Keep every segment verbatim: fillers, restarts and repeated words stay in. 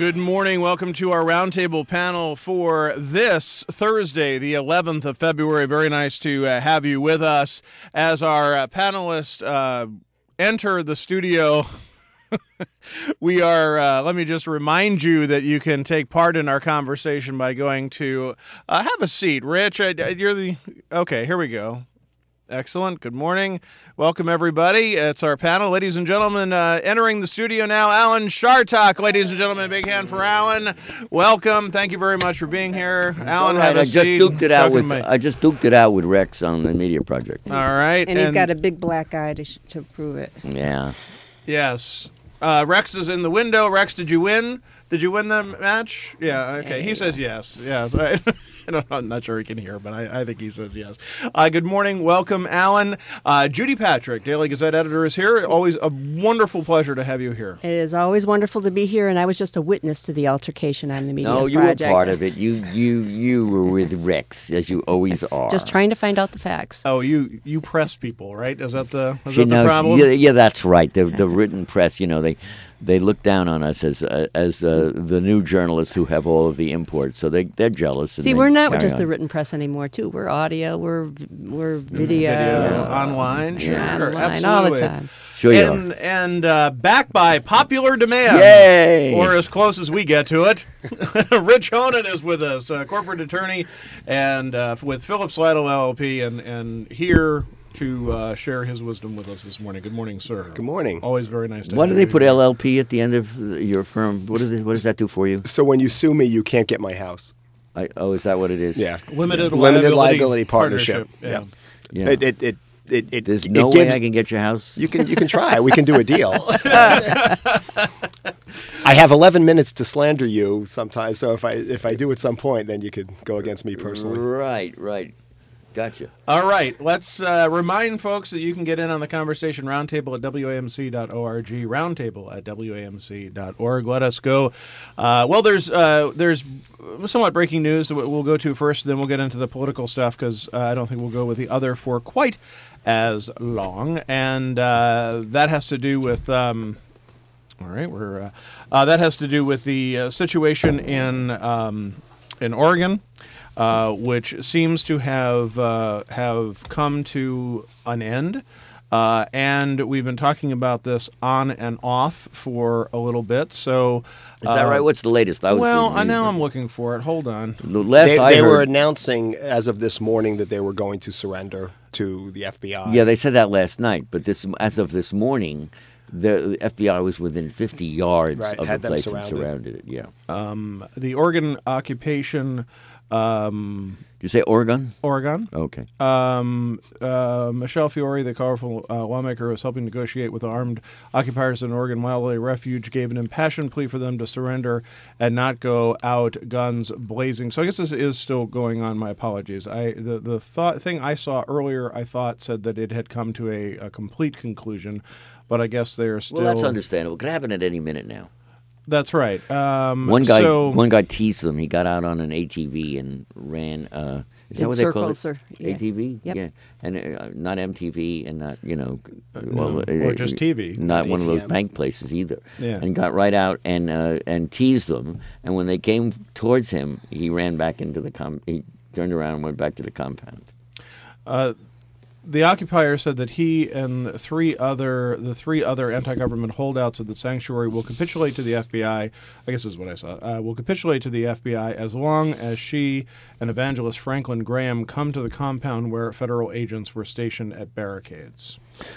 Good morning. Welcome to our roundtable panel for this Thursday, the eleventh of February. Very nice to uh, have you with us as our uh, panelists uh, enter the studio. We are, uh, let me just remind you that you can take part in our conversation by going to, uh, have a seat. Rich, I, I, you're the, okay, here we go. Excellent. Good morning. Welcome, everybody. It's our panel. Ladies and gentlemen, uh, entering the studio now, Alan Chartock. Ladies and gentlemen, big hand for Alan. Welcome. Thank you very much for being here. Alan, right. have a I just seat. duked it out with My... I just duked it out with Rex on the media project. All right. And, and he's got a big black eye to, sh- to prove it. Yeah. Yes. Uh, Rex is in the window. Rex, did you win? Did you win the match? Yeah, okay. He says yes. Yes. I, I'm not sure he can hear, but I, I think he says yes. Uh, good morning. Welcome, Alan. Uh, Judy Patrick, Daily Gazette editor, is here. Always a wonderful pleasure to have you here. It is always wonderful to be here, and I was just a witness to the altercation on the media No, you project. were part of it. You you you were with Rex, as you always are. Just trying to find out the facts. Oh, you you press people, right? Is that the is She that the knows- problem? Yeah, yeah, that's right. The the written press, you know, they they look down on us as uh, as uh, the new journalists who have all of the imports, so they they're jealous. And See, they we're not carry just on. the written press anymore, too. We're audio, we're we're video, Video, online, sure, online, absolutely. all the time. Sure you and and uh, backed by popular demand, Yay! or as close as we get to it, Rich Honan is with us, uh, corporate attorney, and uh, with Phillips Lytle L L P, and and here to uh, share his wisdom with us this morning. Good morning, sir. Good morning. Always very nice to Why have do they you put here. L L P at the end of your firm? What, do they, what does that do for you? So when you sue me, you can't get my house. I, oh, is that what it is? Yeah. Limited, Limited liability, liability partnership. Yeah. Yeah. It, it, it, it, it, There's it no gives, way I can get your house. You can you can try. We can do a deal. I have eleven minutes to slander you sometimes. So if I if I do at some point, then you could go against me personally. Right, right. Gotcha. All right, let's uh, remind folks that you can get in on the conversation. Roundtable at W A M C dot org. Roundtable at W A M C dot org. Let us go. Uh, well, there's uh, there's somewhat breaking news that we'll go to first, then we'll get into the political stuff because uh, I don't think we'll go with the other for quite as long. And uh, that has to do with... Um, all right, we're uh, uh, that has to do with the uh, situation in um, in Oregon. Uh, which seems to have uh, have come to an end, uh, and we've been talking about this on and off for a little bit. So, Is that uh, right? What's the latest? I was well, being I now reading. I'm looking for it. Hold on. The last They, I they heard, were announcing as of this morning that they were going to surrender to the F B I. yeah, they said that last night. But this, as of this morning, the, the F B I was within fifty yards Right, of had the them place and surrounded. surrounded it. Yeah. Um, the Oregon occupation. Um, Did you say Oregon? Oregon. Okay. Um, uh, Michelle Fiore, the colorful uh, lawmaker who was helping negotiate with the armed occupiers in Oregon Wildlife Refuge, gave an impassioned plea for them to surrender and not go out guns blazing. So I guess this is still going on. My apologies. I the the thought thing I saw earlier, I thought said that it had come to a, a complete conclusion, but I guess they're still. Well, that's understandable. It could happen at any minute now. That's right. Um, One guy, so, one guy teased them. He got out on an A T V and ran. Uh, is Did that what they call it? circles or- yeah. A T V. Yep. Yeah, and uh, not M T V and not you know, no, or just T V. Not one of those A T M. bank places either. Yeah. And got right out and uh, and teased them. And when they came towards him, he ran back into the com. He turned around and went back to the compound. Uh, the occupier said that he and three other the three other anti-government holdouts of the sanctuary will capitulate to the F B I. I guess this is what I saw. Uh, will capitulate to the F B I as long as she and evangelist Franklin Graham come to the compound where federal agents were stationed at barricades.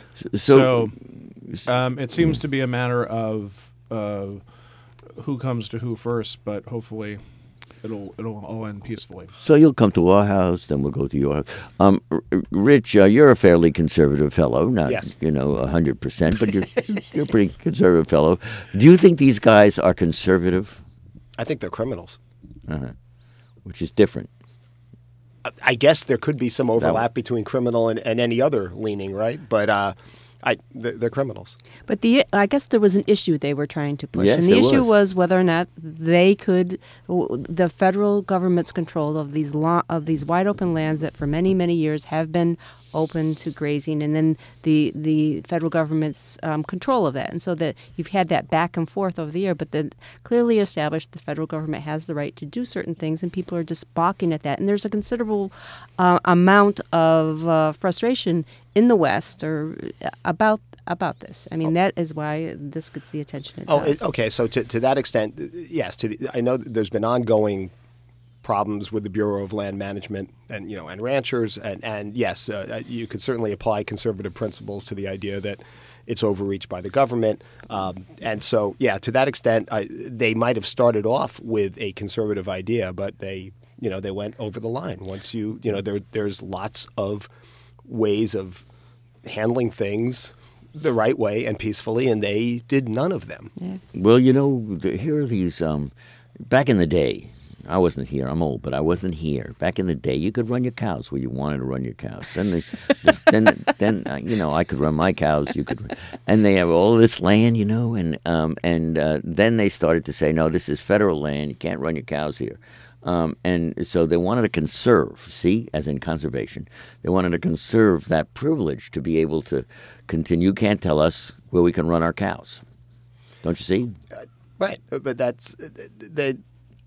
So, So um, it seems to be a matter of uh, who comes to who first, but hopefully it'll it'll all end peacefully. so you'll come to our house, then we'll go to your house. Um, R- Rich, uh, you're a fairly conservative fellow, not Yes. you know a hundred percent, but you're you're a pretty conservative fellow. Do you think these guys are conservative? I think they're criminals. Uh-huh. Which is different. I guess there could be some overlap between criminal and, and any other leaning, right? But uh, I they're, they're criminals. But the I guess there was an issue they were trying to push, Yes, and the there issue was. was whether or not they could, the federal government's control of these lo- of these wide open lands that for many many years have been open to grazing, and then the the federal government's um, control of that, and so that you've had that back and forth over the year. But then clearly established, the federal government has the right to do certain things, and people are just balking at that. And there's a considerable uh, amount of uh, frustration in the West or about about this. I mean, Oh. that is why this gets the attention it Oh, does. it, okay. So to, to that extent, yes. To the, I know that there's been ongoing problems with the Bureau of Land Management and you know and ranchers, and and yes, uh, you could certainly apply conservative principles to the idea that it's overreach by the government, um, and so yeah, to that extent, I, they might have started off with a conservative idea, but they you know they went over the line. Once you you know there there's lots of ways of handling things the right way and peacefully, and they did none of them. Yeah. Well, you know, the- here are these. Um, back in the day, I wasn't here. I'm old, but I wasn't here. Back in the day, you could run your cows where you wanted to run your cows. Then, the, the, then, then uh, you know, I could run my cows. You could, and they have all this land, you know, and um, and uh, then they started to say, no, this is federal land. You can't run your cows here. Um, and so they wanted to conserve, see, as in conservation, they wanted to conserve that privilege to be able to continue. You can't tell us where we can run our cows. Don't you see? Right, but that's the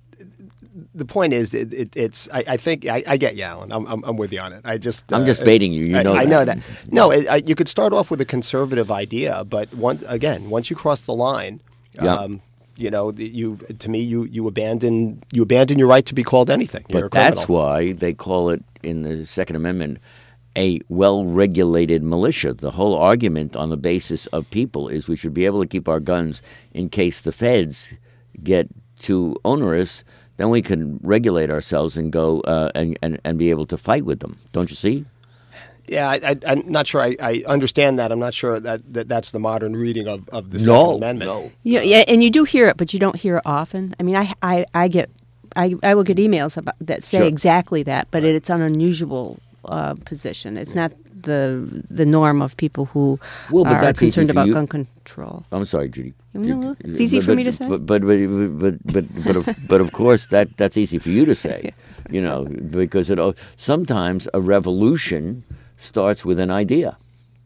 the point is it, it, it's I, I think I, I get you, Alan. I'm, I'm I'm with you on it. I just I'm uh, just baiting you. You I, know I that. know that. No, it, I, you could start off with a conservative idea, but once again, once you cross the line, Yeah. um, you know, the- you to me you you abandon you abandon your right to be called anything. You're a But that's criminal. why they call it in the Second Amendment a well-regulated militia. The whole argument on the basis of people is we should be able to keep our guns in case the feds get too onerous. Then we can regulate ourselves and go uh, and, and and be able to fight with them. Don't you see? Yeah, I, I, I'm not sure I, I understand that. I'm not sure that, that that's the modern reading of, of the Second No, Amendment. no. Yeah, yeah, and you do hear it, but you don't hear it often. I mean, I, I, I get, I, I will get emails about that say Sure. exactly that, but it, it's an unusual uh, position. It's not the the norm of people who Well, but are that's easy concerned for about you. gun control. I'm sorry, Judy. No, Did- it's easy but- for me to but- say. But but but but but but, of, but of course that that's easy for you to say, you know, because it al- sometimes a revolution starts with an idea.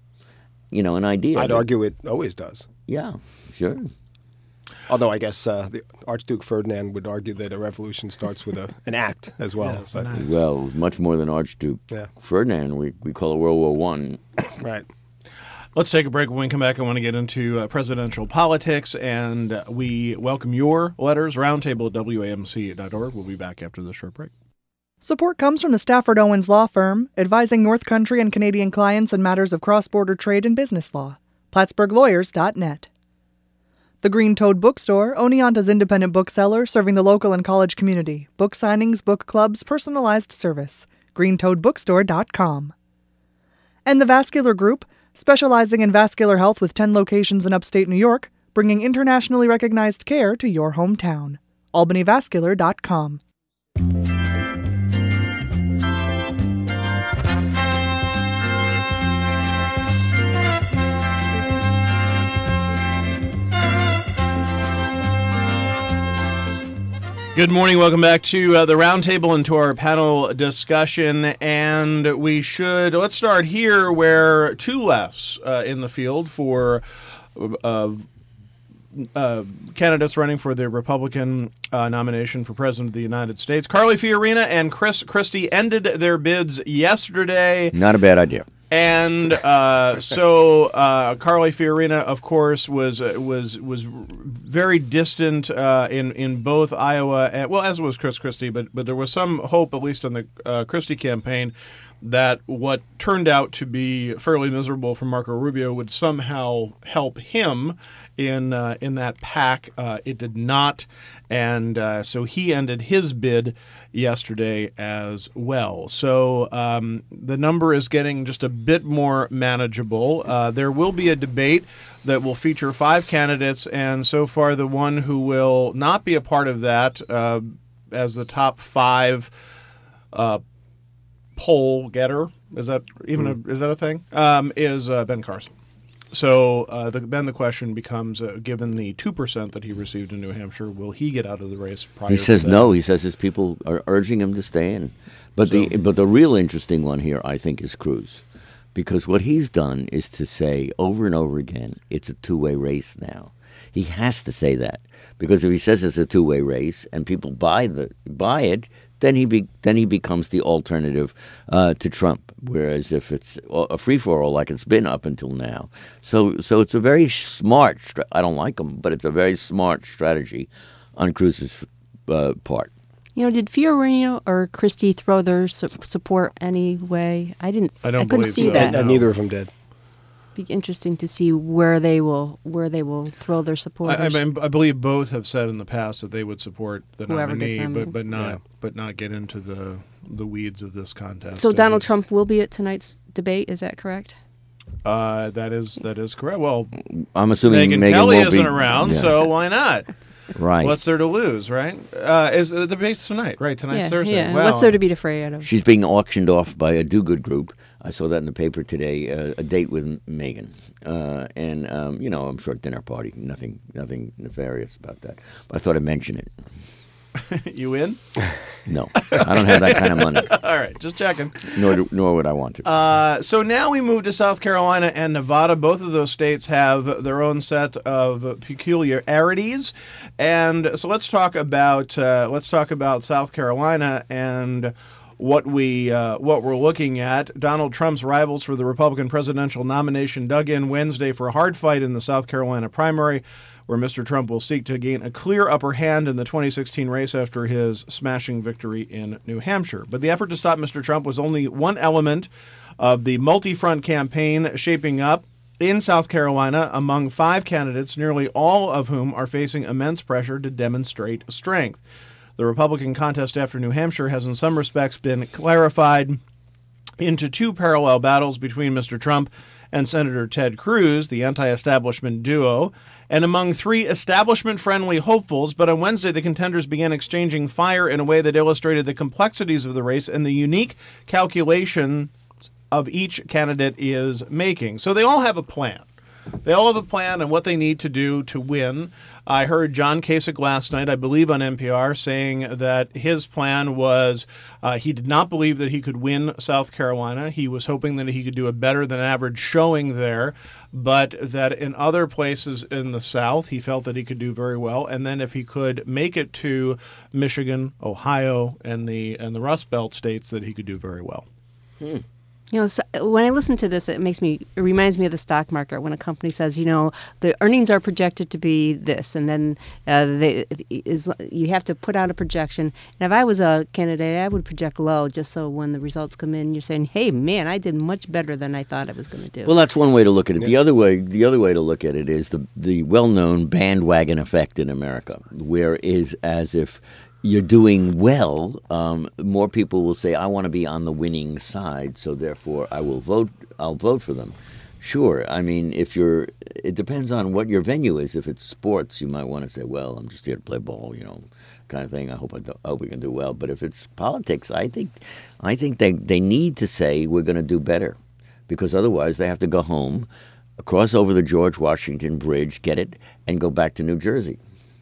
You know, an idea. I'd that- argue it always does. Yeah, sure. Although I guess uh, the Archduke Ferdinand would argue that a revolution starts with a, an act as well. Yes, but, an act. Well, much more than Archduke Yeah. Ferdinand. We we call it World War One. right. Let's take a break. When we come back, I want to get into uh, presidential politics, and uh, we welcome your letters. Roundtable at W A M C dot org. We'll be back after this short break. Support comes from the Stafford Owens Law Firm, advising North Country and Canadian clients in matters of cross-border trade and business law. Plattsburgh Lawyers dot net. The Green Toad Bookstore, Oneonta's independent bookseller serving the local and college community. Book signings, book clubs, personalized service. green toad bookstore dot com. And the Vascular Group, specializing in vascular health with ten locations in upstate New York, bringing internationally recognized care to your hometown. albany vascular dot com. Good morning. Welcome back to uh, the roundtable and to our panel discussion. And we should let's start here, where two lefts uh, in the field for uh, uh, candidates running for the Republican uh, nomination for president of the United States. Carly Fiorina and Chris Christie ended their bids yesterday. Not a bad idea. And uh, so uh, Carly Fiorina, of course, was uh, was was very distant uh, in in both Iowa, and, well, as was Chris Christie. But but there was some hope, at least on the uh, Christie campaign, that what turned out to be fairly miserable for Marco Rubio would somehow help him in uh, in that pack. Uh, it did not, and uh, so he ended his bid yesterday as well. So um, the number is getting just a bit more manageable. Uh, there will be a debate that will feature five candidates, and so far the one who will not be a part of that uh, as the top five uh, poll getter, is that even a, is that a thing? Um, is uh, Ben Carson. So uh, the, then the question becomes, uh, given the two percent that he received in New Hampshire, will he get out of the race prior He to says that? no. He says his people are urging him to stay in. But So- the but the real interesting one here, I think, is Cruz, because what he's done is to say over and over again, it's a two-way race now. He has to say that, because if he says it's a two-way race and people buy the buy it, then he be, then he becomes the alternative uh, to Trump. Whereas if it's a free-for-all like it's been up until now, so so it's a very smart. Stra- I don't like him, but it's a very smart strategy on Cruz's uh, part. You know, did Fiorino or Christie throw their su- support anyway? I didn't. I don't couldn't believe see so. that. And, and neither of them did. Be interesting to see where they will where they will throw their I, supporters. I, mean, I believe both have said in the past that they would support the Whoever gets nominee, but nominated. but not Yeah. but not get into the the weeds of this contest. so As Donald it- Trump will be at tonight's debate. Is that correct? Uh, that is that is correct. Well, I'm assuming Megan, Megan Kelly won't isn't be, around, yeah, so why not? right. What's there to lose, right? Uh, is the debate's tonight? Right, tonight's yeah, Thursday. yeah. Well, What's there to be afraid of? She's being auctioned off by a do-good group. I saw that in the paper today. Uh, a date with Megan, uh, and um, you know, I'm sure dinner party. Nothing, nothing nefarious about that. But I thought I'd mention it. you in? No, I don't have that kind of money, All right, just checking. nor do, nor would I want to. Uh, so now we move to South Carolina and Nevada. Both of those states have their own set of peculiarities, and so let's talk about uh, let's talk about South Carolina and what we uh, what we're looking at. Donald Trump's rivals for the Republican presidential nomination dug in Wednesday for a hard fight in the South Carolina primary, where Mister Trump will seek to gain a clear upper hand in the twenty sixteen race after his smashing victory in New Hampshire. But the effort to stop Mister Trump was only one element of the multi-front campaign shaping up in South Carolina among five candidates, nearly all of whom are facing immense pressure to demonstrate strength. The Republican contest after New Hampshire has in some respects been clarified into two parallel battles between Mister Trump and Senator Ted Cruz, the anti-establishment duo, and among three establishment-friendly hopefuls. But on Wednesday, the contenders began exchanging fire in a way that illustrated the complexities of the race and the unique calculation of each candidate is making. So they all have a plan. They all have a plan and what they need to do to win. I heard John Kasich last night, I believe on N P R, saying that his plan was uh, he did not believe that he could win South Carolina. He was hoping that he could do a better than average showing there, but that in other places in the South, he felt that he could do very well. And then if he could make it to Michigan, Ohio, and the and the Rust Belt states, that he could do very well. Hmm. You know, so when I listen to this, it makes me, it reminds me of the stock market when a company says, you know, the earnings are projected to be this, and then uh, they, is, you have to put out a projection. And if I was a candidate, I would project low, just so when the results come in, you're saying, hey, man, I did much better than I thought I was going to do. Well, that's one way to look at it. The other way, the other way to look at it is the the well-known bandwagon effect in America, where is as if you're doing well, um, more people will say, I want to be on the winning side, so therefore I will vote, I'll vote for them. Sure, I mean, if you're, it depends on what your venue is. If it's sports, you might want to say, well, I'm just here to play ball, you know, kind of thing. I hope I, do, I hope we can do well. But if it's politics, I think, I think they, they need to say we're going to do better, because otherwise they have to go home, cross over the George Washington Bridge, get it, and go back to New Jersey.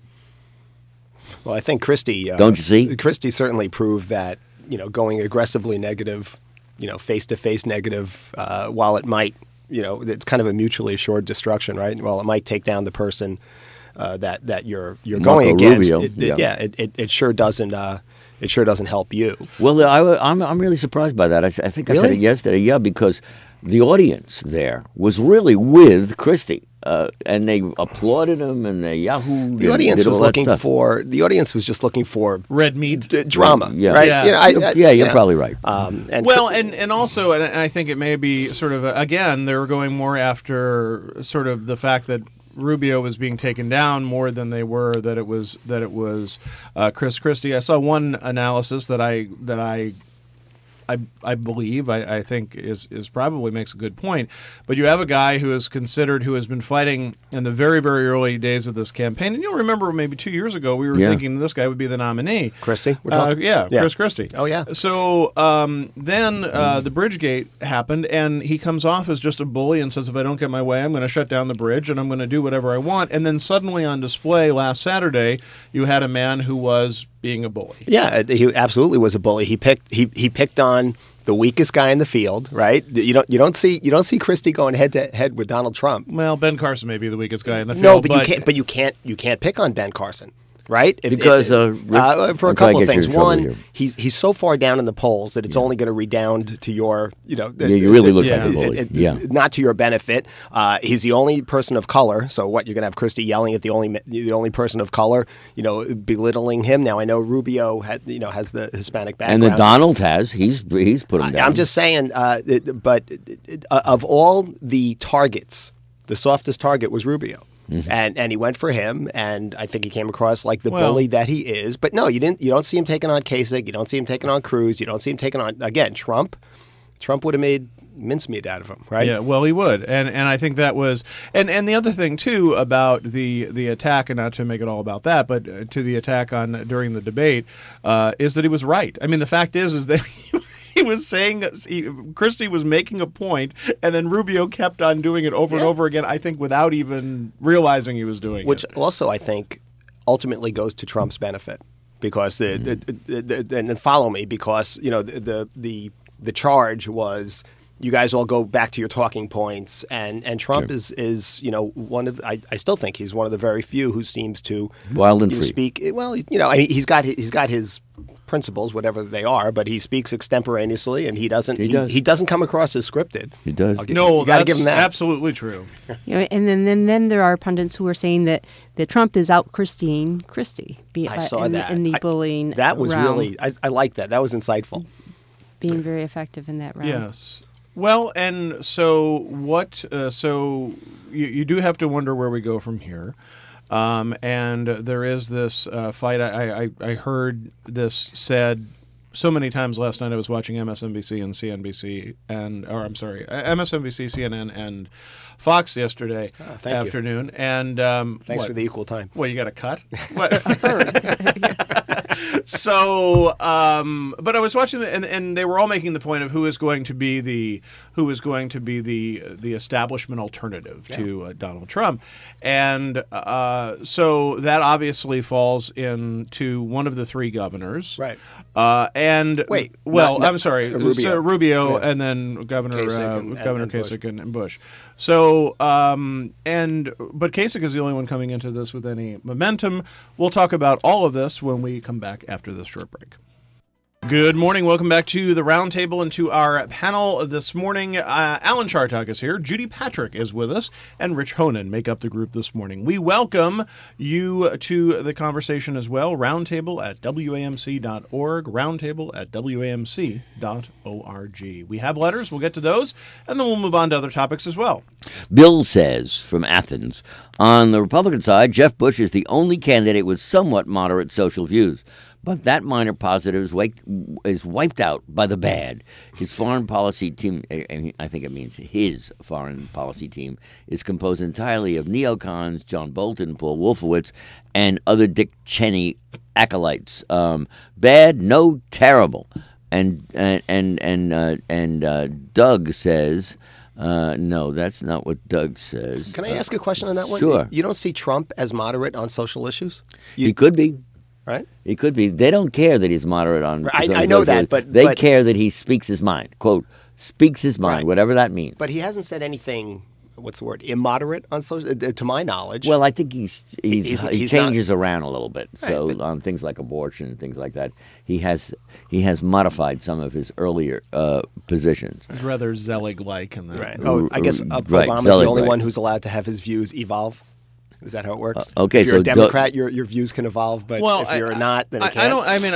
Well, I think Christie. Uh, Don't you see? Christie certainly proved that, you know, going aggressively negative, you know, face-to-face negative, uh, while it might, you know, it's kind of a mutually assured destruction, right? While it might take down the person uh, that that you're you're Marco going against, Rubio, it, it, yeah. yeah, it, it, it sure doesn't. Uh, it sure doesn't help you. Well, I, I'm I'm really surprised by that. I, I think I said Really? it yesterday. Yeah, because the audience there was really with Christie, uh, and they applauded him, and they Yahoo. The audience was looking stuff. for. The audience was just looking for Red meat. d- drama, Yeah. right? Yeah. You know, I, I, yeah, you you're know, probably right. Um, and Well, and, and also, and I think it may be sort of, a, again, they were going more after sort of the fact that Rubio was being taken down more than they were that it was that it was uh, Chris Christie. I saw one analysis that I that I I, I believe, I, I think is, is probably makes a good point. But you have a guy who is considered, who has been fighting in the very, very early days of this campaign. And you'll remember maybe two years ago, we were Yeah. thinking this guy would be the nominee. Christie? We're Uh, talking- yeah, Yeah. Chris Christie. Oh, yeah. So um, then uh, the Bridgegate happened, and he comes off as just a bully and says, if I don't get my way, I'm going to shut down the bridge and I'm going to do whatever I want. And then suddenly on display last Saturday, you had a man who was being a bully. Yeah, he absolutely was a bully. He picked he he picked on the weakest guy in the field, right? You don't you don't see you don't see Christie going head to head with Donald Trump. Well, Ben Carson may be the weakest guy in the field. No, but, you can't. But you can't. You can't pick on Ben Carson, right? If- Because, if- uh, Rick- uh, for a I'll try to couple of get you in things. trouble One, here. he's he's so far down in the polls that it's only going to redound to your, you know, Yeah, you really look Yeah. like a bully. it- it- yeah. not to your benefit. Uh, he's the only person of color. So what you're going to have Christie yelling at the only the only person of color, you know, belittling him. Now I know Rubio had you know has the Hispanic And background. the Donald has. He's he's put him I- down. I'm just saying, uh, it- but uh, of all the targets, the softest target was Rubio. Mm-hmm. And and he went for him, and I think he came across like the Well- bully that he is. But no, you didn't. You don't see him taking on Kasich. You don't see him taking on Cruz. You don't see him taking on again Trump. Trump would have made mincemeat out of him, right? Yeah, well, he would, and and I think that was, and and the other thing too about the the attack, and not to make it all about that, but uh, to the attack on during the debate, uh, is that he was right. I mean, the fact is, is that. He was saying he, Christie was making a point, and then Rubio kept on doing it over and over again. I think without even realizing he was doing Which it. also I think ultimately goes to Trump's benefit because the, the, the, the, the and follow me because you know the, the the the charge was you guys all go back to your talking points and and Trump Sure. is is you know one of the, I, I still think he's one of the very few who seems to Wild and you know, free. speak well you know I mean, he's got he's got his principles whatever they are but he speaks extemporaneously and he doesn't He he, does. he doesn't come across as scripted. He does. I'll give- No, you got to that's give him that. absolutely true. You know, and then, then then there are pundits who are saying that, that Trump is out Christine Christie. Be, I uh, saw in, that in the I- bullying. That was realm, really I, I like that. That was insightful. being very effective in that realm. Yes. Well, and so what? Uh, so you, you do have to wonder where we go from here. Um, and there is this uh, fight. I, I, I heard this said so many times last night. I was watching M S N B C and C N B C, and or I'm sorry, M S N B C, C N N, and Fox yesterday Ah, thank you. afternoon. And um, Thanks what? for the equal time. Well, you got a cut. What? So, um, but I was watching, the, and and they were all making the point of who is going to be the who is going to be the the establishment alternative to uh, Donald Trump, and uh, so that obviously falls into one of the three governors, Right. Uh, and Wait, well, not- not- I'm sorry, uh, Rubio. so Rubio, Yeah. and then Governor Kasich uh, and- and- Governor and Bush. Kasich and, and Bush. So, um, and but Kasich is the only one coming into this with any momentum. We'll talk about all of this when we come back after this short break. Good morning. Welcome back to the Roundtable and to our panel this morning. Uh, Alan Chartock is here. Judy Patrick is with us, and Rich Honan make up the group this morning. We welcome you to the conversation as well. Roundtable at W A M C dot org. Roundtable at W A M C dot org. We have letters. We'll get to those, and then we'll move on to other topics as well. Bill says from Athens, on the Republican side, Jeff Bush is the only candidate with somewhat moderate social views. But that minor positive is wiped, is wiped out by the bad. His foreign policy team, and I think it means his foreign policy team, is composed entirely of neocons, John Bolton, Paul Wolfowitz, and other Dick Cheney acolytes. Um, bad, no, terrible. And and and and, uh, and uh, Doug says, uh, no, that's not what Doug says. Can I ask a question on that one? Sure. You, you don't see Trump as moderate on social issues, you, He could be. right? He could be. They don't care that he's moderate on. I- on I know social that, issues. but- they but- care that he speaks his mind. "Quote speaks his mind," Right. whatever that means. But he hasn't said anything. What's the word? Immoderate on social, uh, to my knowledge. well, I think he's, he's, He's- he he's not- changes around a little bit. So Right, but- on things like abortion and things like that, he has he has modified some of his earlier uh, positions. It's rather Zelig-like in that. right. Oh, I guess uh, Right, Obama's Zelig, the only right. one who's allowed to have his views evolve. Is that how it works? Uh, okay, if you're so a Doug- Democrat, your your views can evolve, but Well, if you're I, not, then it I, can't. I don't. I mean,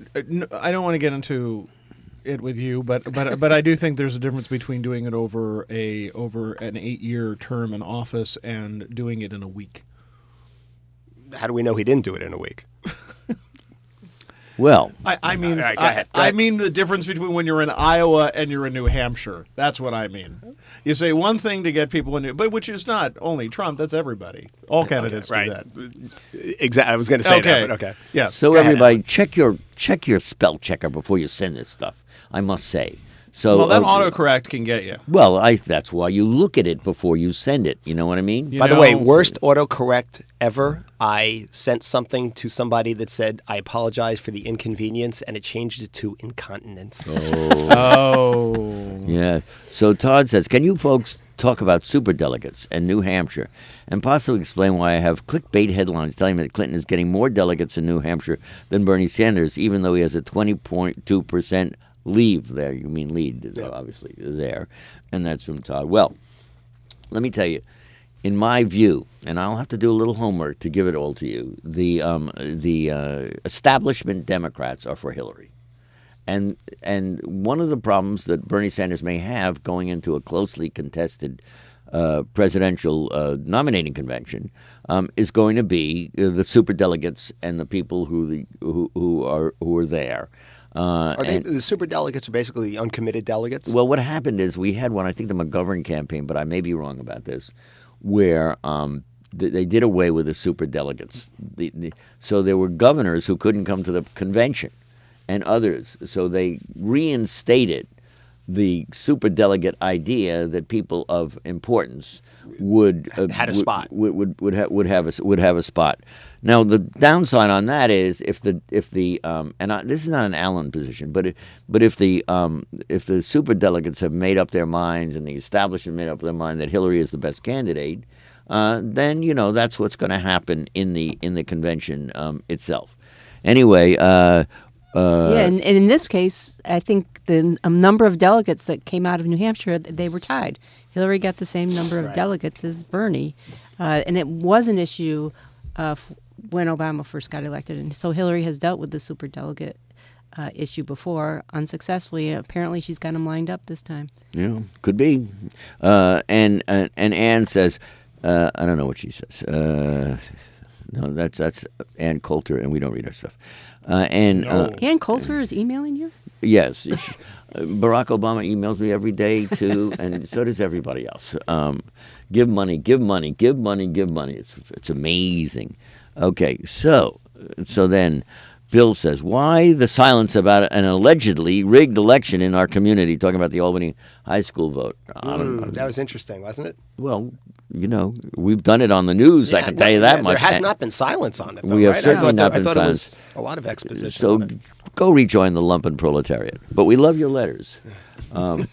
I, I don't want to get into it with you, but but but I do think there's a difference between doing it over a over an eight year term in office and doing it in a week. How do we know he didn't do it in a week? Well, I, I mean, All right, go I, ahead, go I ahead. mean the difference between when you're in Iowa and you're in New Hampshire. That's what I mean. You say one thing to get people in, but which is not only Trump. That's everybody. All candidates right. do that. Exactly. I was going to say Okay. that, but okay. Yes. so Go ahead, everybody, Alan. check your check your spell checker before you send this stuff. I must say. So well, that uh, autocorrect can get you. Well, I that's why you look at it before you send it. You know what I mean? You By the know- way, worst autocorrect ever. I sent something to somebody that said, I apologize for the inconvenience, and it changed it to incontinence. Oh. Yeah. So Todd says, can you folks talk about superdelegates and New Hampshire and possibly explain why I have clickbait headlines telling me that Clinton is getting more delegates in New Hampshire than Bernie Sanders, even though he has a twenty point two percent leave there. You mean lead, obviously, there. And that's from Todd. Well, let me tell you, in my view, and I'll have to do a little homework to give it all to you, the um, the uh, establishment Democrats are for Hillary. And and one of the problems that Bernie Sanders may have going into a closely contested uh, presidential uh, nominating convention um, is going to be uh, the superdelegates and the people who the who, who are who are there. Uh, Are they, and- the super delegates are basically the uncommitted delegates? well, what happened is we had one, I think the McGovern campaign, but I may be wrong about this, where um, th- they did away with the super delegates. The, the, so there were governors who couldn't come to the convention and others. So they reinstated the super delegate idea that people of importance would uh, Had a would- spot. would would would, ha- would have a would have a spot. Now the downside on that is if the if the um, and I, this is not an Allen position, but it, but if the um, if the super delegates have made up their minds and the establishment made up their mind that Hillary is the best candidate, uh, then you know that's what's going to happen in the in the convention um, itself. Anyway. Uh, uh, yeah, and, and in this case, I think the um, number of delegates that came out of New Hampshire, they were tied. Hillary got the same number of Right. delegates as Bernie, uh, and it was an issue uh, f- when Obama first got elected. And so Hillary has dealt with the superdelegate uh, issue before unsuccessfully. Apparently, she's got them lined up this time. Yeah, could be. Uh, and, and and Ann says, uh, I don't know what she says. Uh, no, that's that's Ann Coulter, and we don't read her stuff. Uh, and uh, Ann Coulter is emailing you? yes, she- uh, Barack Obama emails me every day too, and so does everybody else. Um, give money, give money, give money, give money. It's it's amazing. Okay, so so then. Bill says, why the silence about an allegedly rigged election in our community? Talking about the Albany High School vote. I don't know. Mm, that was interesting, wasn't it? Well, you know, we've done it on the news. I Yeah, can no, tell you that yeah, much. There has not been silence on it, though, We have right? certainly I thought, not that- been I thought it silence. was a lot of exposition. So on it. go rejoin the lumpen proletariat. But we love your letters. Um,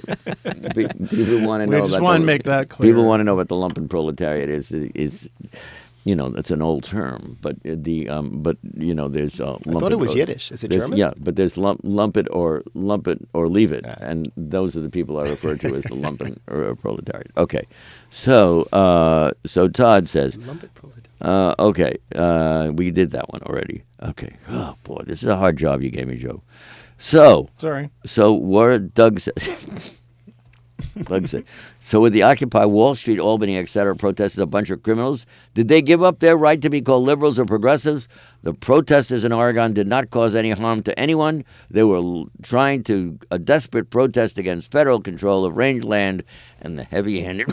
pe- people want to We know. just about want the- to make that clear. People want to know what the lumpen proletariat is. Is you know, that's an old term, but the um, but you know, there's. Uh, I thought it was lumpen- Yiddish. Is it there's- German? Yeah, but there's lump, lump it or lump it or leave it, and those are the people I refer to as the lumpen or proletariat. Okay, so uh, so Todd says. Lumpet proletariat. Uh, okay, uh, we did that one already. Okay. Oh boy, this is a hard job you gave me, Joe. So, Sorry. so what Doug says. Doug said. So with the Occupy Wall Street, Albany, et cetera, protested a bunch of criminals. Did they give up their right to be called liberals or progressives? The protesters in Oregon did not cause any harm to anyone. They were l- trying to a desperate protest against federal control of rangeland and the heavy-handed.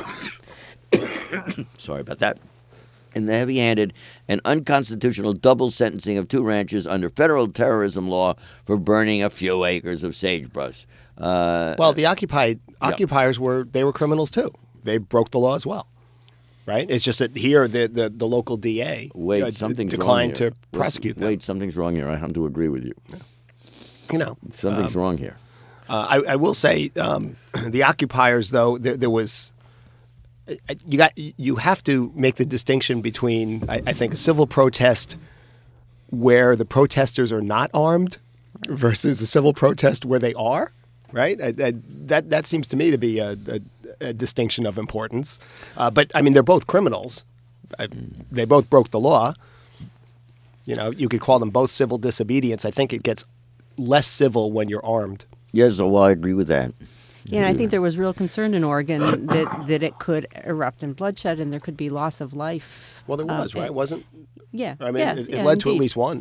Sorry about that. And the heavy-handed and unconstitutional double sentencing of two ranchers under federal terrorism law for burning a few acres of sagebrush. Uh, Well, the occupied occupiers were they were criminals too. They broke the law as well, right? It's just that here the the, the local D A wait, uh, d- something's declined wrong here. to prosecute them. Wait, something's wrong here. I have to agree with you. You know, Something's wrong here. uh, I, I will say um, the occupiers though there, there was. You got. You have to make the distinction between, I, I think, a civil protest where the protesters are not armed versus a civil protest where they are. Right. I, I, that that seems to me to be a, a, a distinction of importance. Uh, but I mean, they're both criminals. I, they both broke the law. You know, you could call them both civil disobedience. I think it gets less civil when you're armed. Yes, so I agree with that. Yeah, and I think there was real concern in Oregon that, that it could erupt in bloodshed and there could be loss of life. Well, there Uh, was, right? and- Wasn't Yeah. I mean, yeah, it, it yeah, led to at indeed. least one.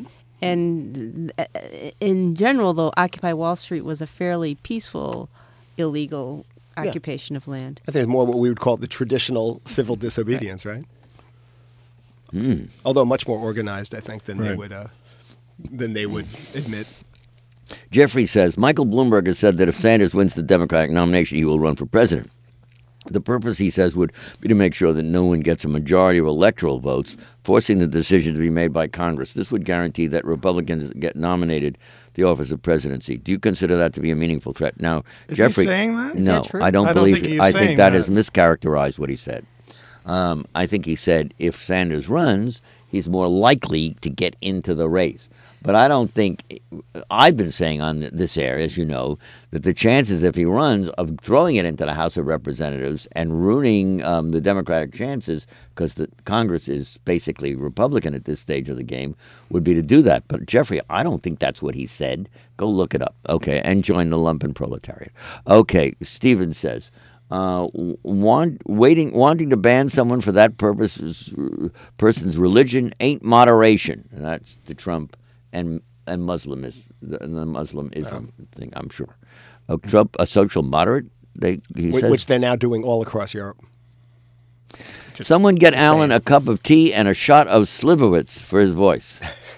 And uh, in general, though, Occupy Wall Street was a fairly peaceful, illegal occupation of land. I think it's more what we would call the traditional civil disobedience, right? Mm. Although much more organized, I think, than they Right. would uh, than they would admit. Jeffrey says, Michael Bloomberg has said that if Sanders wins the Democratic nomination, he will run for president. The purpose, he says, would be to make sure that no one gets a majority of electoral votes, forcing the decision to be made by Congress. This would guarantee that Republicans get nominated to the office of presidency. Do you consider that to be a meaningful threat? Now, Is Jeffrey, he saying that? Is no, that true? I don't I don't believe. think he's I saying think that that. is mischaracterized what he said. Um, I think he said if Sanders runs, he's more likely to get into the race. But I don't think, I've been saying on this air, as you know, that the chances, if he runs, of throwing it into the House of Representatives and ruining um, the Democratic chances, because the Congress is basically Republican at this stage of the game, would be to do that. But Jeffrey, I don't think that's what he said. Go look it up. Okay, and join the lumpen proletariat. Okay, Stephen says, Uh, want, waiting, wanting to ban someone for that purpose, person's religion ain't moderation. And that's to Trump and and Muslim is the, the Muslimism oh. thing. I'm sure. Uh, Trump, a social moderate. They he Which, says. which they're now doing all across Europe. Just Someone get Alan saying. a cup of tea and a shot of Slivovitz for his voice.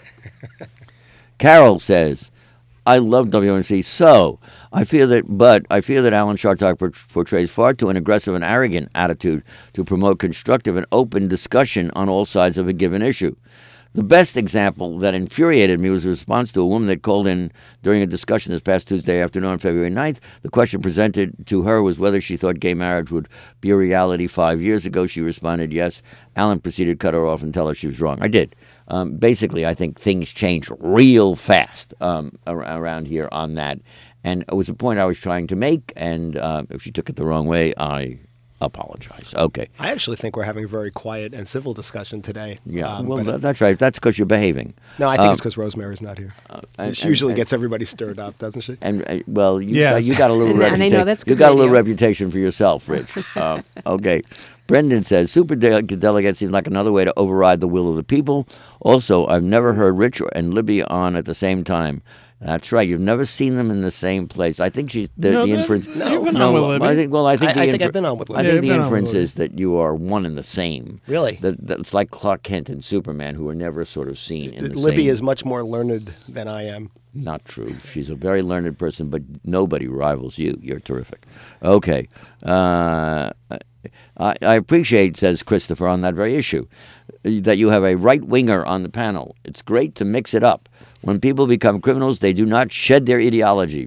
Carol says, I love W N C. So I feel that, but I feel that Alan Chartock portrays far too an aggressive and arrogant attitude to promote constructive and open discussion on all sides of a given issue. The best example that infuriated me was a response to a woman that called in during a discussion this past Tuesday afternoon on February ninth. The question presented to her was whether she thought gay marriage would be a reality five years ago. She responded yes. Alan proceeded to cut her off and tell her she was wrong. I did. Um, basically, I think things changed real fast um, around here on that. And it was a point I was trying to make, and uh, if she took it the wrong way, I apologize. Okay. I actually think we're having a very quiet and civil discussion today. Yeah, Um, well, but- that, that's right. That's because you're behaving. no, I think um, it's because Rosemary's not here. and- she and- usually and- gets everybody stirred up, doesn't she? And uh, well, you Yes. got, you got a little And- and I reputation. know that's you good got a little radio. reputation for yourself, Rich. uh, okay. Brendan says super de- delegate seems like another way to override the will of the people. Also, I've never heard Rich and Libby on at the same time. That's right. You've never seen them in the same place. I think she's the, No, the that- inference. no, you've been on with Libby. I think. Well, I think. I- the I think infer- I've been on with I Libby. Yeah, think the you've been on with inference is that you are one and the same. Really? That, that's like Clark Kent and Superman, who are never sort of seen in the Libby same. is much more learned than I am. Not true. She's a very learned person, but nobody rivals you. You're terrific. Okay. Uh, I, I appreciate, says Christopher, on that very issue, that you have a right-winger on the panel. It's great to mix it up. When people become criminals, they do not shed their ideology.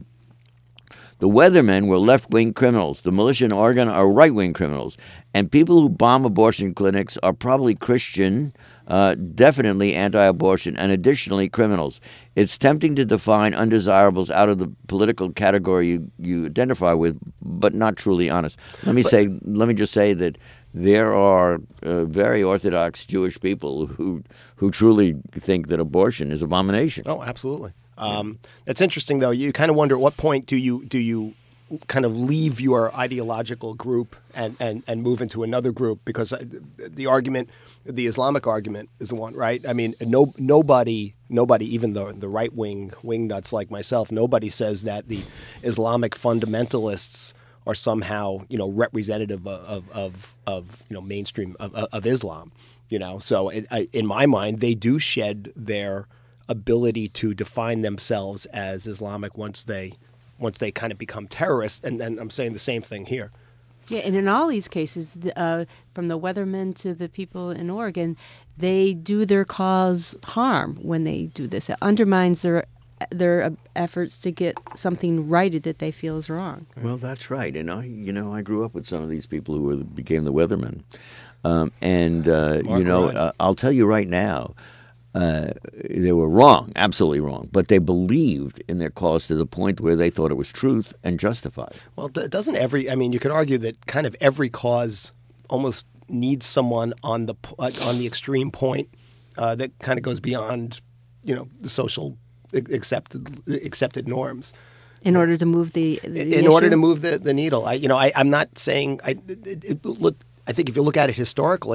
The Weathermen were left-wing criminals. The militia in Oregon are right-wing criminals. And people who bomb abortion clinics are probably Christian, uh, definitely anti-abortion, and additionally criminals. It's tempting to define undesirables out of the political category you, you identify with, but not truly honest. Let me say, let me just say that there are uh, very Orthodox Jewish people who who truly think that abortion is abomination. Oh, absolutely. Um, that's interesting, though. You kind of wonder at what point do you do you kind of leave your ideological group and, and, and move into another group, because the argument, the Islamic argument, is the one, right? I mean, no nobody nobody, even the the right wing wing nuts like myself, nobody says that the Islamic fundamentalists are somehow, you know, representative of of, of you know mainstream of, of Islam. You know, so it, I, in my mind, they do shed their ability to define themselves as Islamic once they once they kind of become terrorists. And, and I'm saying the same thing here. Yeah, and in all these cases, the, uh, from the Weathermen to the people in Oregon, they do their cause harm when they do this. It undermines their their efforts to get something righted that they feel is wrong. Well, that's right. And I, you know, I grew up with some of these people who were, became the Weathermen. Um, and, uh, you know, Ryan. uh, I'll tell you right now, uh, they were wrong, absolutely wrong. But they believed in their cause to the point where they thought it was truth and justified. Well, d- doesn't every? I mean, you could argue that kind of every cause almost needs someone on the p- uh, on the extreme point uh, that kind of goes beyond, you know, the social ac- accepted accepted norms. In order to move the, the in in order issue? to move the, the needle. I, you know, I, I'm not saying. I it, it, look. I think if you look at it historically,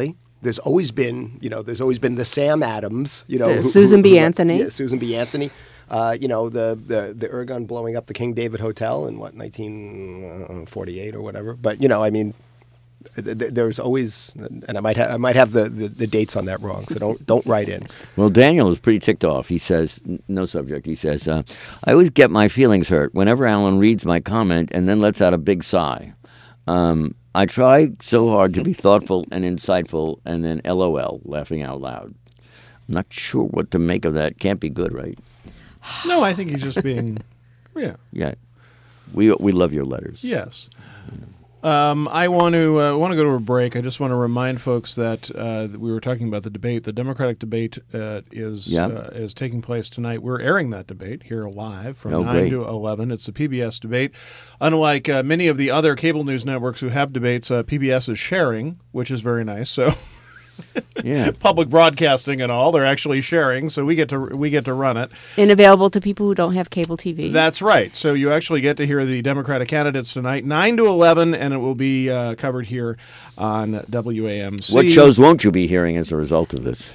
there's always been, you know, there's always been the Sam Adams, you know, The who- Susan who- B. who- Anthony. yeah, Susan B. Anthony. Uh, you know, the, the the Irgun blowing up the King David Hotel in what nineteen forty-eight or whatever. But you know, I mean, th- th- there's always, and I might have I might have the, the, the dates on that wrong, so don't don't write in. Well, Daniel is pretty ticked off. He says, n- no subject. He says, uh, I always get my feelings hurt whenever Alan reads my comment and then lets out a big sigh. Um, I try so hard to be thoughtful and insightful, and then LOL, laughing out loud. I'm not sure what to make of that. Can't be good, right? No, I think he's just being, yeah, Yeah. We we love your letters. yes. Um, I want to uh, want to go to a break. I just want to remind folks that, uh, that we were talking about the debate. The Democratic debate uh, is Yeah. uh, is taking place tonight. We're airing that debate here live from Oh, nine great. to eleven. It's the P B S debate. Unlike uh, many of the other cable news networks who have debates, uh, P B S is sharing, which is very nice. So. Yeah. Public broadcasting and all, they're actually sharing, so we get to we get to run it. And available to people who don't have cable T V. That's right. So you actually get to hear the Democratic candidates tonight, nine to eleven, and it will be uh, covered here on W A M C. What shows won't you be hearing as a result of this?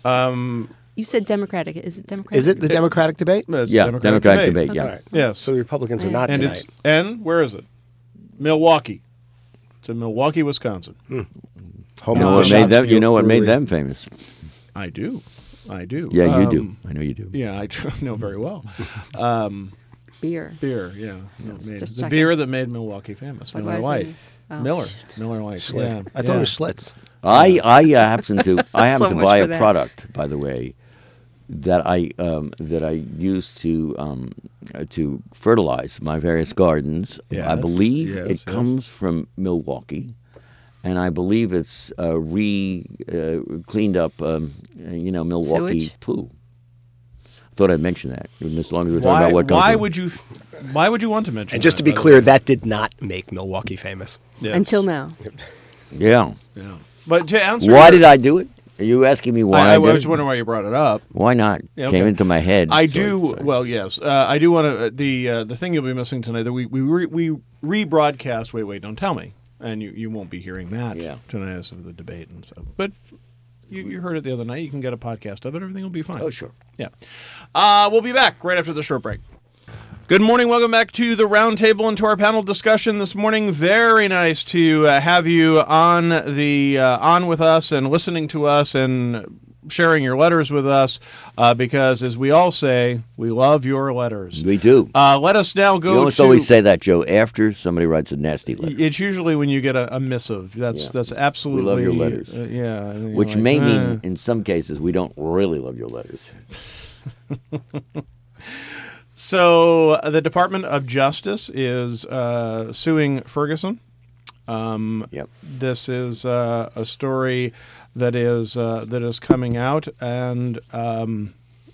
You said Democratic. Is it Democratic? Is it the Democratic debate? It's yeah, Democratic, Democratic debate. debate. Yeah. All right. Yes. So the Republicans are not and tonight. it's and where is it? Milwaukee. It's in Milwaukee, Wisconsin. Home You know of what the made Shots them? You know what made Brewery. them famous? I do. I do. Yeah, you do. Um, I know you do. Yeah, I tr- know very well. Um, beer? beer, yeah. No, Yes, made- just the checking. beer that made Milwaukee famous. Miller Budweiser. Lite. Oh, Miller. shoot. Miller Lite. Schlitz. Yeah. I thought yeah. it was Schlitz. I I uh, happen to I happen So to much buy for a that. product, by the way, that I um, that I use to um, uh, to fertilize my various gardens. I Yes, believe yes, it yes. comes from Milwaukee, and I believe it's uh, re uh, cleaned up, um, uh, you know, Milwaukee Sewage? poo. Thought I'd mention that, even as long as we're talking Why, about what comes why from- would you why would you want to mention And just that, to be by the clear, way? that did not make Milwaukee famous. Yes. Until now. Yeah. Yeah. But to answer Why your- did I do it? Are you asking me why I, I, I did was it? wondering why you brought it up. Why not? Yeah, Came okay. into my head. I so do. to say. Well, yes, uh, I do want to. Uh, the uh, the thing you'll be missing tonight that we we re, we rebroadcast. Wait, wait, don't tell me, and you, you won't be hearing that Yeah. tonight as of the debate and stuff. But you, you heard it the other night. You can get a podcast of it. Everything will be fine. Oh, sure. Yeah. Uh, we'll be back right after the short break. Good morning. Welcome back to the roundtable and to our panel discussion this morning. Very nice to uh, have you on the uh, on with us and listening to us and sharing your letters with us uh, because, as we all say, we love your letters. We do. Uh, let us now go You almost to. always say that, Joe, after somebody writes a nasty letter, It's usually when you get a, a missive. That's Yeah. that's absolutely. your letters. Uh, yeah. and you're which like, may "Eh." mean, in some cases, we don't really love your letters. So uh, the Department of Justice is uh, suing Ferguson. Um, Yep. This is uh, a story that is uh, that is coming out, and um,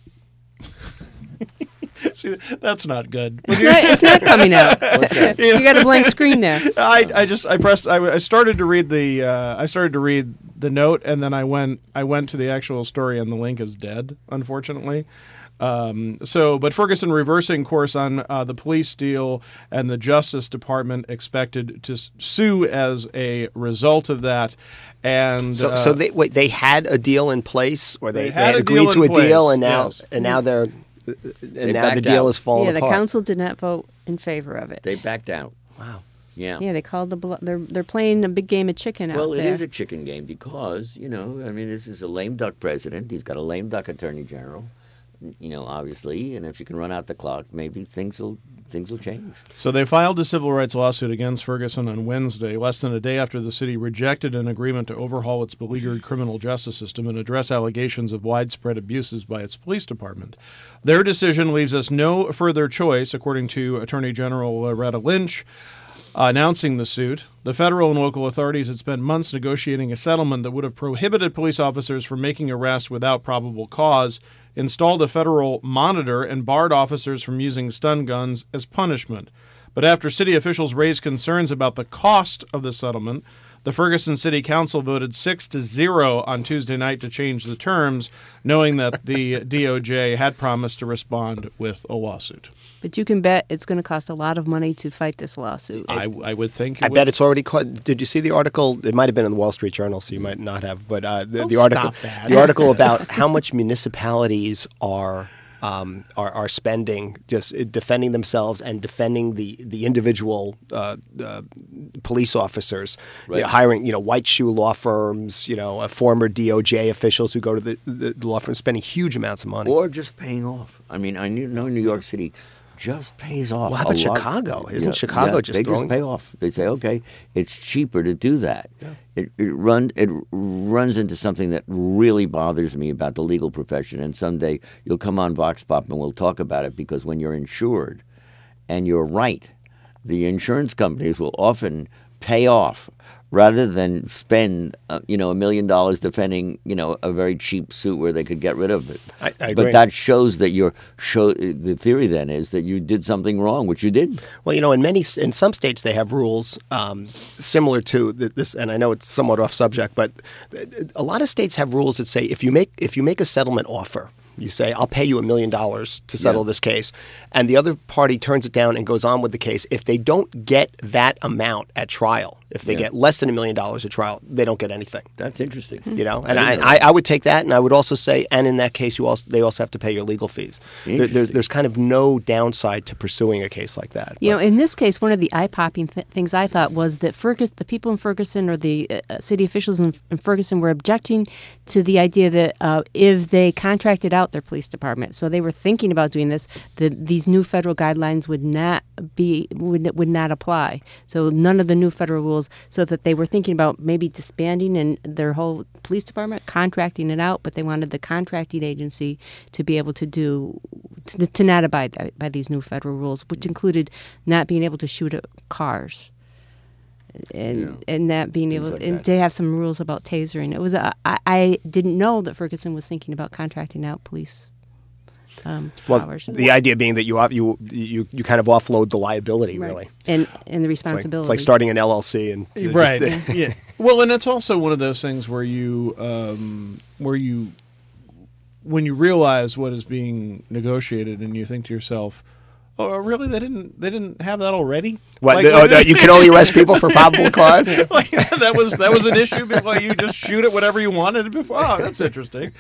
see, that's not good. It's not, it's not coming out. You got a blank screen there. I, I just I pressed I, I started to read the uh, I started to read the note, and then I went I went to the actual story, and the link is dead, unfortunately. Um, so, but Ferguson reversing course on uh, the police deal, and the Justice Department expected to s- sue as a result of that. And So, uh, so they wait. They had a deal in place, or they, They they had had a agreed deal to in a deal, place, and now yes. and now they're and now the backed deal out. is falling Yeah, the apart. council did not vote in favor of it. They backed out. Wow. Yeah. Yeah, they called the blo- they're they're playing a big game of chicken out Well, it there. is a chicken game because, you know, I mean, this is a lame duck president. He's got a lame duck attorney general, you know, obviously. And if you can run out the clock, maybe things will things will change. So they filed a civil rights lawsuit against Ferguson on Wednesday, less than a day after the city rejected an agreement to overhaul its beleaguered criminal justice system and address allegations of widespread abuses by its police department. Their decision leaves us no further choice, according to Attorney General Loretta Lynch. Uh, announcing the suit, the federal and local authorities had spent months negotiating a settlement that would have prohibited police officers from making arrests without probable cause, installed a federal monitor, and barred officers from using stun guns as punishment. But after city officials raised concerns about the cost of the settlement, The Ferguson City Council voted six to zero on Tuesday night to change the terms, knowing that the D O J had promised to respond with a lawsuit. But you can bet it's going to cost a lot of money to fight this lawsuit. I, I would think. It I would. bet it's already caught. Did you see the article? It might have been in the Wall Street Journal, so you might not have. But uh, the, Don't the article, stop that. the article about how much municipalities are. Um, are, are spending just defending themselves and defending the the individual uh, uh, police officers, Right. you know, hiring you know white shoe law firms, you know, uh, former D O J officials who go to the, the law firm, spending huge amounts of money. Or just paying off. I mean, I knew, know New York City just pays off. Well, how a about lot. Chicago? Isn't Yeah, Chicago yeah, just they throwing? just pay off? They say, okay, it's cheaper to do that. It it run it runs into something that really bothers me about the legal profession. And someday you'll come on Vox Pop and we'll talk about it, because when you're insured, and you're right, the insurance companies will often pay off rather than spend, uh, you know, a million dollars defending, you know, a very cheap suit where they could get rid of it. I, I agree. But that shows that you're show. The theory then is that you did something wrong, which you didn't. Well, you know, in many in some states they have rules um, similar to th- this, and I know it's somewhat off subject, but a lot of states have rules that say if you make if you make a settlement offer. You say, I'll pay you a million dollars to settle Yeah. this case. And the other party turns it down and goes on with the case. If they don't get that amount at trial, if they Yeah. get less than a million dollars at trial, they don't get anything. That's interesting. You know, and I, I, I would take that, and I would also say, and in that case, you also they also have to pay your legal fees. There, there's, Interesting. there's kind of no downside to pursuing a case like that. You But- know, in this case, one of the eye-popping th- things I thought was that Fergus, the people in Ferguson or the uh, city officials in, in Ferguson were objecting to the idea that uh, if they contracted out their police department, so they were thinking about doing this, that these new federal guidelines would not be would would not apply. So none of the new federal rules, so that they were thinking about maybe disbanding and their whole police department, contracting it out, but they wanted the contracting agency to be able to do to, to not abide by, by these new federal rules, which included not being able to shoot at cars. And Yeah. and not being Things able, like and that. they have some rules about tasering. It was a, I, I didn't know that Ferguson was thinking about contracting out police um, well, powers. the idea being that you off- you you you kind of offload the liability, Right. really. and and the It's like, responsibility. it's like starting an L L C and just- Right. yeah. Well, and it's also one of those things where you, um, where you, when you realize what is being negotiated, and you think to yourself, "Oh, really? They didn't. They didn't have that already." What, Like, oh, that you can only arrest people for probable cause? like, that was that was an issue before. You just shoot at whatever you wanted before. Oh, that's interesting.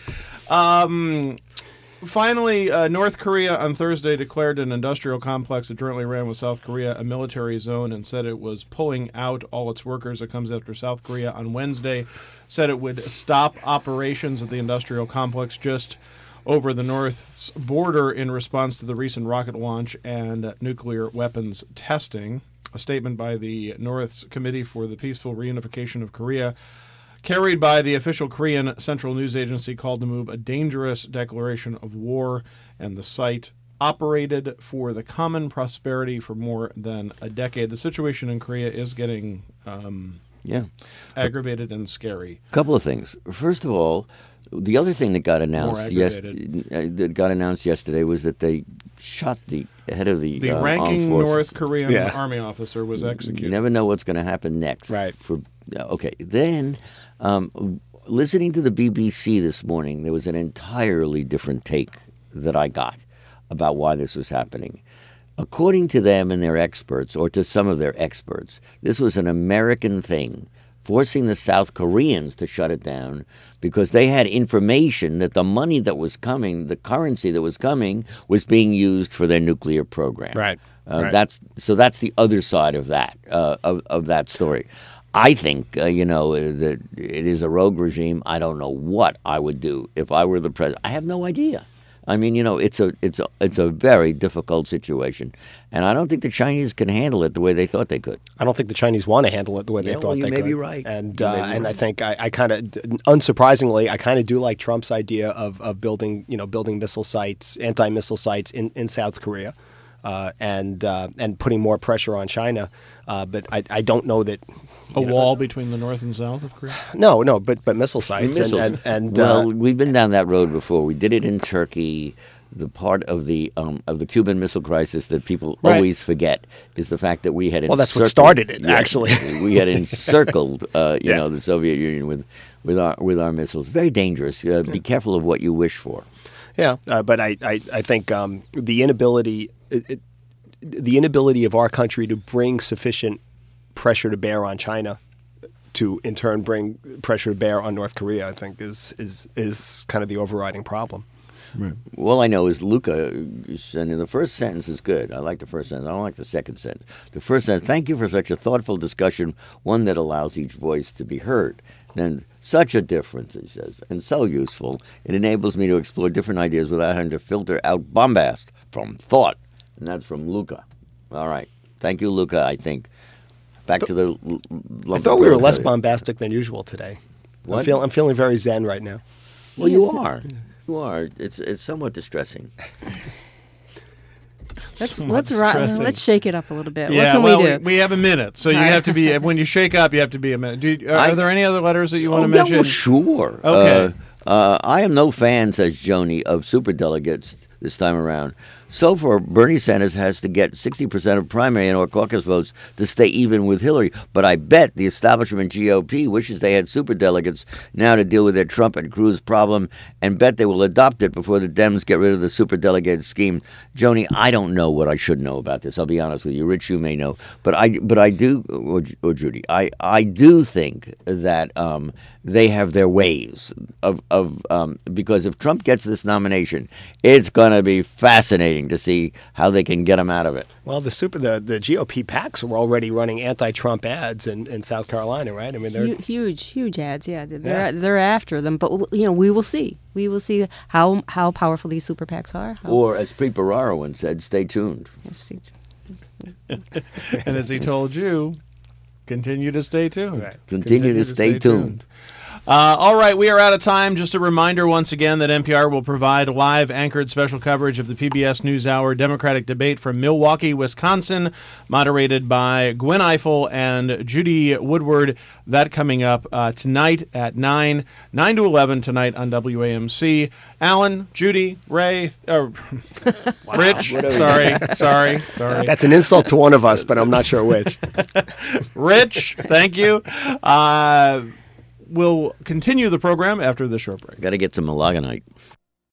Um, finally, uh, North Korea on Thursday declared an industrial complex it jointly ran with South Korea a military zone, and said it was pulling out all its workers. It comes after South Korea on Wednesday said it would stop operations at the industrial complex just over the North's border in response to the recent rocket launch and nuclear weapons testing. A statement by the North's Committee for the Peaceful Reunification of Korea, carried by the official Korean Central News Agency, called the move a dangerous declaration of war, and the site operated for the common prosperity for more than a decade. The situation in Korea is getting um, Yeah. aggravated and scary. A couple of things. First of all, the other thing that got announced yes, aggravated. uh, that got announced yesterday was that they shot the head of the The uh, ranking armed forces. North Korean Yeah. army officer was You executed. never know what's going to happen next. Right. For uh, okay, then um, listening to the B B C this morning, there was an entirely different take that I got about why this was happening. According to them and their experts, or to some of their experts, this was an American thing, forcing the South Koreans to shut it down because they had information that the money that was coming, the currency that was coming, was being used for their nuclear program. Right. Uh, Right. That's so. That's the other side of that uh, of of that story. I think uh, you know uh, that it is a rogue regime. I don't know what I would do if I were the president. I have no idea. I mean, you know, it's a it's a it's a very difficult situation, and I don't think the Chinese can handle it the way they thought they could. I don't think the Chinese want to handle it the way they Yeah, thought well, you they may could. be right. And You uh, may be and I right. think I, I kind of, unsurprisingly, I kind of do like Trump's idea of, of building, you know, building missile sites, anti-missile sites in, in South Korea, uh, and uh, and putting more pressure on China. Uh, but I, I don't know that. A you know, wall between the North and South of Korea? No, no, but but missile sites Missiles. and and, and well, uh, we've been down that road before. We did it in Turkey. the part of the um, of the Cuban Missile Crisis that people Right. always forget is the fact that we had Well, that's what encircled- started it, Yeah, actually. we had encircled, uh, you Yeah. know, the Soviet Union with with our with our missiles. Very dangerous. Uh, be careful of what you wish for. Yeah, uh, but I, I, I think um, the inability it, it, the inability of our country to bring sufficient pressure to bear on China to in turn bring pressure to bear on North Korea, I think is is is kind of the overriding problem. All I know is Luca, and the first sentence is good. I like the first sentence. I don't like the second sentence. The first sentence, thank you for such a thoughtful discussion, one that allows each voice to be heard. Then, such a difference, he says, and so useful. It enables me to explore different ideas without having to filter out bombast from thought. And that's from Luca. All right. Thank you, Luca, I think. Back to the... l- I lump thought of we were coal. less bombastic than usual today. I'm, What? feel, I'm feeling very zen right now. Well, you are. You are. It's it's somewhat distressing. Let's Somewhat let's ri- distressing. let's shake it up a little bit. what Yeah, can well, we we, do? we have a minute, so you All right. have to be when you shake up. You have to be a minute. Do you, are, I- are there any other letters that you want Oh, to yeah, mention? well, sure. Okay. Uh, uh, I am no fan, says Joni, of superdelegates this time around. So far, Bernie Sanders has to get sixty percent of primary and or caucus votes to stay even with Hillary. But I bet the establishment G O P wishes they had superdelegates now to deal with their Trump and Cruz problem, and bet they will adopt it before the Dems get rid of the superdelegated scheme. Joni, I don't know what I should know about this. I'll be honest with you. Rich, you may know. But I, but I do, or, or Judy, I, I do think that um, they have their ways of, of um, because if Trump gets this nomination, it's going to be fascinating to see how they can get him out of it. Well, the super the, the G O P PACs were already running anti-Trump ads in, in South Carolina, right? I mean, they're Hu- huge, huge ads. Yeah, they're Yeah. they're after them. But you know, we will see. We will see how how powerful these super PACs are. How, Or, as Pete Barraro once said, stay tuned. And as he told you, continue to stay tuned. Right. Continue to stay tuned. Uh, all right, we are out of time. Just a reminder once again that N P R will provide live anchored special coverage of the P B S NewsHour Democratic debate from Milwaukee, Wisconsin, moderated by Gwen Eiffel and Judy Woodward. That coming up uh, tonight at nine, nine to eleven tonight on W A M C. Alan, Judy, Ray, uh, Rich, sorry, sorry, sorry. that's an insult to one of us, but I'm not sure which. Rich, thank you. Uh, we'll continue the program after the short break. Got to get some Malaganite.